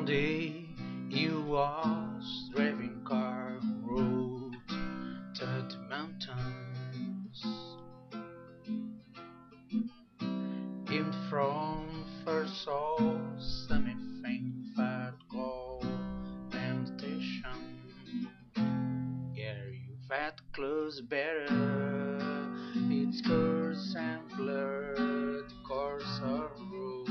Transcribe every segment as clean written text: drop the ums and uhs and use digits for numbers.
One day you was driving car road to the mountains. In front first saw something fat gold and station. Yeah, you fat close better. It's curse and blurred course of road.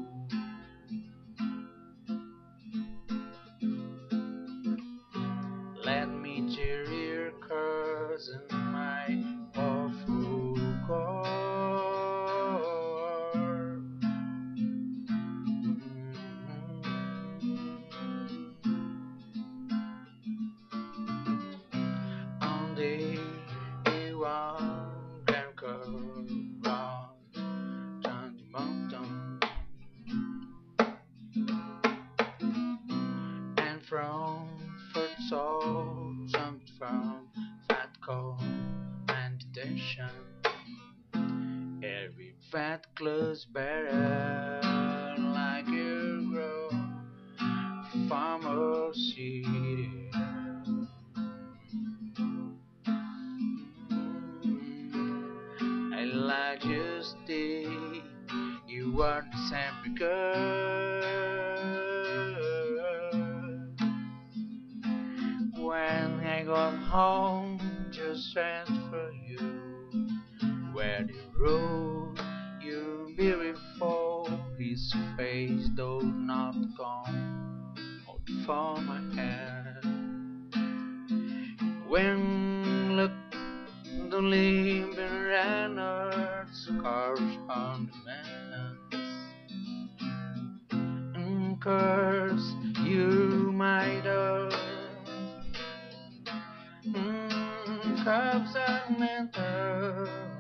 Let me cheer your cousin, my awful car. On the A1 Grand Car ride down the mountain, and from first saw jumped from fat coal and detention. Every fat close better like you grow pharmacy. I like you stay, you are the same girl. When I got home, just asked for you. Where the road you beautiful, his face though not gone out from my head. When look the living runners cars on the mountains, and curse you might have. Cups and mental